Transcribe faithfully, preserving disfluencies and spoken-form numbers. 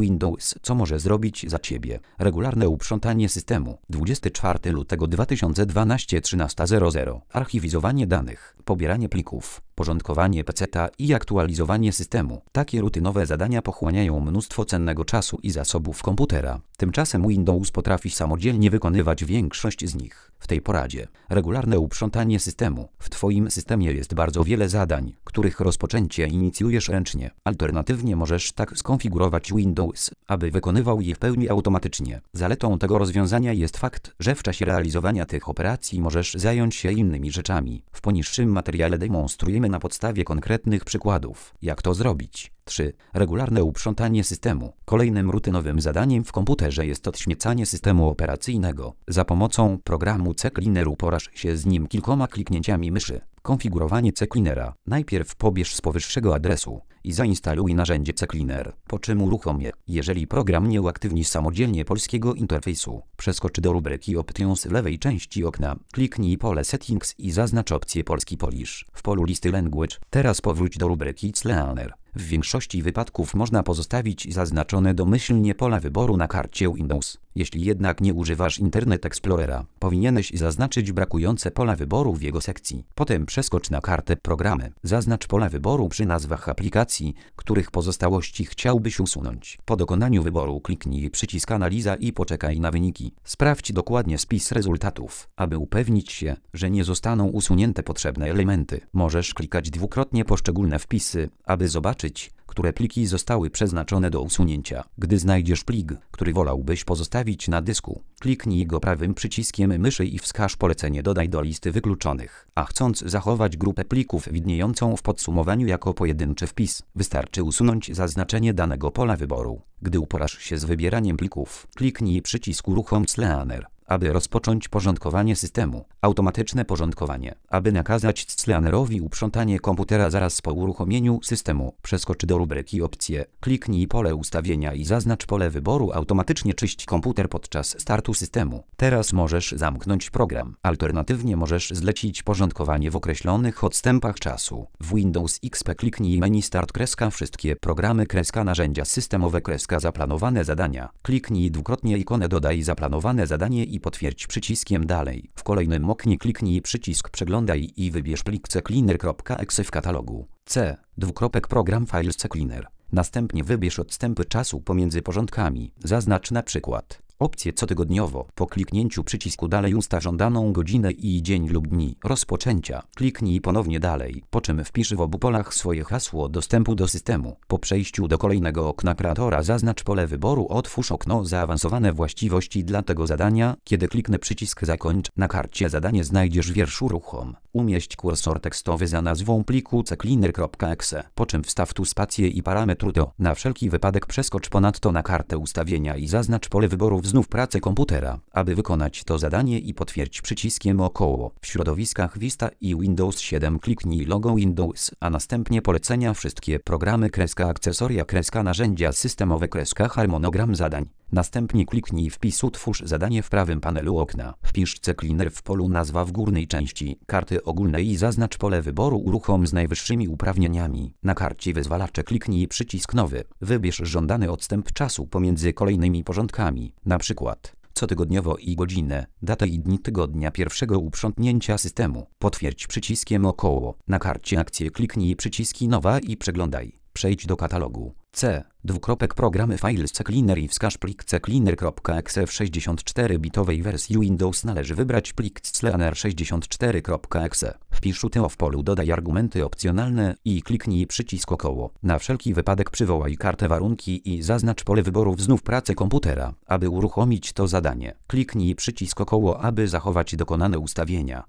Windows, co może zrobić za Ciebie? Regularne uprzątanie systemu. dwudziestego czwartego lutego dwa tysiące dwunastego, trzynasta zero zero. Archiwizowanie danych, pobieranie plików, porządkowanie peceta i aktualizowanie systemu. Takie rutynowe zadania pochłaniają mnóstwo cennego czasu i zasobów komputera. Tymczasem Windows potrafi samodzielnie wykonywać większość z nich. W tej poradzie regularne uprzątanie systemu. W Twoim systemie jest bardzo wiele zadań, których rozpoczęcie inicjujesz ręcznie. Alternatywnie możesz tak skonfigurować Windows, aby wykonywał je w pełni automatycznie. Zaletą tego rozwiązania jest fakt, że w czasie realizowania tych operacji możesz zająć się innymi rzeczami. W poniższym materiale demonstrujemy na podstawie konkretnych przykładów, jak to zrobić. trzy. Regularne uprzątanie systemu. Kolejnym rutynowym zadaniem w komputerze jest odśmiecanie systemu operacyjnego. Za pomocą programu CCleaner uporasz się z nim kilkoma kliknięciami myszy. Konfigurowanie CCleanera. Najpierw pobierz z powyższego adresu i zainstaluj narzędzie CCleaner, po czym uruchom je. Jeżeli program nie uaktywni samodzielnie polskiego interfejsu, przeskocz do rubryki Options w lewej części okna, kliknij pole Settings i zaznacz opcję Polski Polish w polu listy Language. Teraz powróć do rubryki CCleaner. W większości wypadków można pozostawić zaznaczone domyślnie pola wyboru na karcie Windows. Jeśli jednak nie używasz Internet Explorera, powinieneś zaznaczyć brakujące pola wyboru w jego sekcji. Potem przeskocz na kartę Programy. Zaznacz pola wyboru przy nazwach aplikacji, których pozostałości chciałbyś usunąć. Po dokonaniu wyboru kliknij przycisk Analiza i poczekaj na wyniki. Sprawdź dokładnie spis rezultatów, aby upewnić się, że nie zostaną usunięte potrzebne elementy. Możesz klikać dwukrotnie poszczególne wpisy, aby zobaczyć, które pliki zostały przeznaczone do usunięcia. Gdy znajdziesz plik, który wolałbyś pozostawić na dysku, kliknij go prawym przyciskiem myszy i wskaż polecenie Dodaj do listy wykluczonych. A chcąc zachować grupę plików widniejącą w podsumowaniu jako pojedynczy wpis, wystarczy usunąć zaznaczenie danego pola wyboru. Gdy uporasz się z wybieraniem plików, kliknij przycisk Uruchom CCleaner, aby rozpocząć porządkowanie systemu. Automatyczne porządkowanie. Aby nakazać CCleanerowi uprzątanie komputera zaraz po uruchomieniu systemu, przeskocz do rubryki Opcje, kliknij pole Ustawienia i zaznacz pole wyboru Automatycznie czyść komputer podczas startu systemu. Teraz możesz zamknąć program. Alternatywnie możesz zlecić porządkowanie w określonych odstępach czasu. W Windows X P kliknij menu Start kreska Wszystkie programy kreska Narzędzia systemowe kreska Zaplanowane zadania. Kliknij dwukrotnie ikonę Dodaj zaplanowane zadanie i potwierdź przyciskiem Dalej. W kolejnym oknie kliknij przycisk Przeglądaj i wybierz plik ccleaner.exe w katalogu. C. Dwukropek Program Files CCleaner. Następnie wybierz odstępy czasu pomiędzy porządkami. Zaznacz na przykład opcję cotygodniowo. Po kliknięciu przycisku Dalej ustaw żądaną godzinę i dzień lub dni rozpoczęcia. Kliknij ponownie Dalej, po czym wpisz w obu polach swoje hasło dostępu do systemu. Po przejściu do kolejnego okna kreatora zaznacz pole wyboru Otwórz okno Zaawansowane właściwości dla tego zadania. Kiedy kliknę przycisk Zakończ, na karcie zadanie znajdziesz wiersz Uruchom. Umieść kursor tekstowy za nazwą pliku ccleaner.exe, po czym wstaw tu spację i parametr do. Na wszelki wypadek przeskocz ponadto na kartę ustawienia i zaznacz pole wyboru Znów pracę komputera. Aby wykonać to zadanie i potwierdź przyciskiem około. W środowiskach Vista i Windows siedem kliknij logo Windows, a następnie polecenia Wszystkie programy kreska Akcesoria kreska Narzędzia systemowe kreska Harmonogram zadań. Następnie kliknij wpis Utwórz zadanie w prawym panelu okna. Wpisz CCleaner w polu Nazwa w górnej części karty ogólnej i zaznacz pole wyboru Uruchom z najwyższymi uprawnieniami. Na karcie wyzwalacza kliknij przycisk Nowy. Wybierz żądany odstęp czasu pomiędzy kolejnymi porządkami. Na przykład cotygodniowo i godzinę, datę i dni tygodnia pierwszego uprzątnięcia systemu. Potwierdź przyciskiem około. Na karcie Akcje kliknij przyciski Nowa i Przeglądaj. Przejdź do katalogu. C. Dwukropek Programy Files CCleaner i wskaż plik ccleaner.exe w sześćdziesiąt cztery bitowej wersji Windows należy wybrać plik ccleaner sześćdziesiąt cztery kropka exe. Wpisz U T O w polu Dodaj argumenty opcjonalne i kliknij przycisk około. Na wszelki wypadek przywołaj kartę warunki i zaznacz pole wyborów Znów pracę komputera. Aby uruchomić to zadanie, kliknij przycisk około, aby zachować dokonane ustawienia.